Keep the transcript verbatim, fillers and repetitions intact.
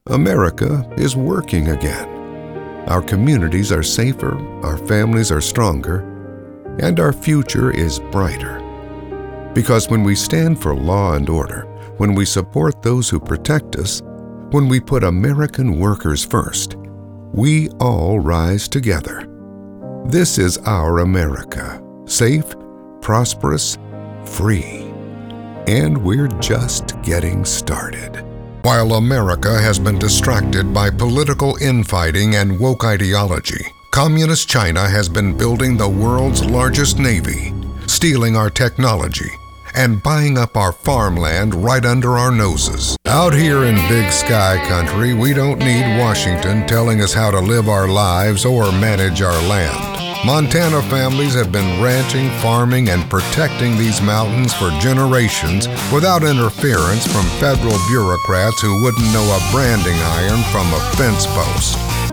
America is working again. Our communities are safer, our families are stronger, and our future is brighter. Because when we stand for law and order, when we support those who protect us, when we put American workers first, we all rise together. This is our America, safe, prosperous, free. And we're just getting started. While America has been distracted by political infighting and woke ideology, Communist China has been building the world's largest navy, stealing our technology, and buying up our farmland right under our noses. Out here in Big Sky Country, we don't need Washington telling us how to live our lives or manage our land. Montana families have been ranching, farming, and protecting these mountains for generations without interference from federal bureaucrats who wouldn't know a branding iron from a fence post.